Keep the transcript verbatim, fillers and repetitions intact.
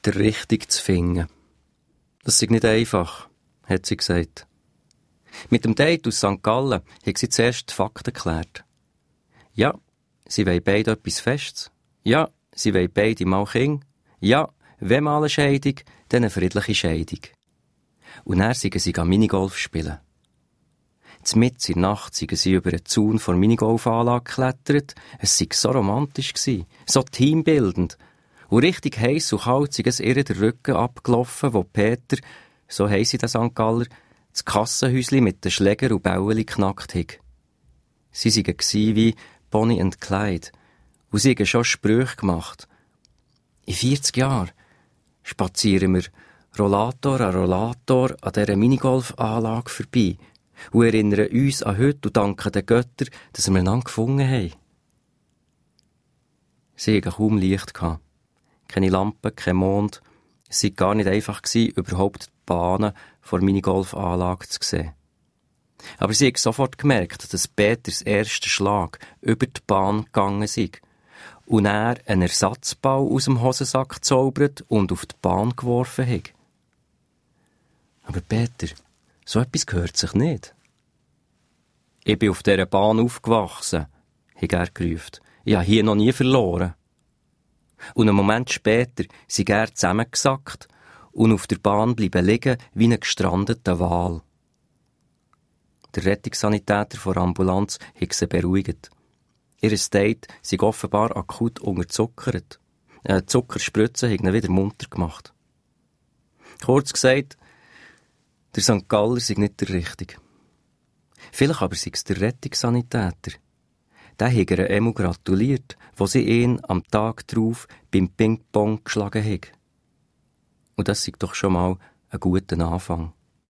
der Richtige zu finden. Das sei nicht einfach, hat sie gesagt. Mit dem Date aus Sankt Gallen hat sie zuerst die Fakten geklärt. Ja, sie wollen beide etwas Festes. Ja, sie wollen beide mal Kinder. Ja, wenn mal eine Scheidung, dann eine friedliche Scheidung. Und dann seien sie Minigolf spielen. Mitten in der Nacht seien sie über einen Zaun vor der Minigolfanlage geklettert. Es sei so romantisch gsi, so teambildend. Und richtig heiss und kalt sei es ihr der Rücken abgelaufen, wo Peter, so heisst den Sankt Galler, das Kassenhäuschen mit den Schläger und Bäueli knackt hat. Sie seien gsi wie Bonnie und Clyde. Und sie haben schon Sprüche gemacht. In vierzig Jahren spazieren wir Rollator an Rollator an dieser Minigolfanlage vorbei und erinnern uns an heute und danken den Göttern, dass wir einander gefunden haben. Sie hatten kaum Licht. Keine Lampen, kein Mond. Es war gar nicht einfach, überhaupt die Bahnen vor der Minigolfanlage zu sehen. Aber sie haben sofort gemerkt, dass Peters erster Schlag über die Bahn gegangen ist und er einen Ersatzball aus dem Hosensack gezaubert und auf die Bahn geworfen hat. Aber Peter, so etwas gehört sich nicht. Ich bin auf dieser Bahn aufgewachsen, hat er gerufen. Ich habe hier noch nie verloren. Und einen Moment später sind er zusammengesackt und auf der Bahn bleiben liegen wie ein gestrandeter Wal. Der Rettungssanitäter von der Ambulanz hat sie beruhigt. Ihr Date sei offenbar akut unterzuckert. Eine Zuckerspritze hat ihn wieder munter gemacht. Kurz gesagt, der Sankt Galler sei nicht der Richtige. Vielleicht aber sei es der Rettungssanitäter. Der hat ihr einmal gratuliert, wo sie ihn am Tag darauf beim Ping-Pong geschlagen hat. Und das sei doch schon mal ein guter Anfang.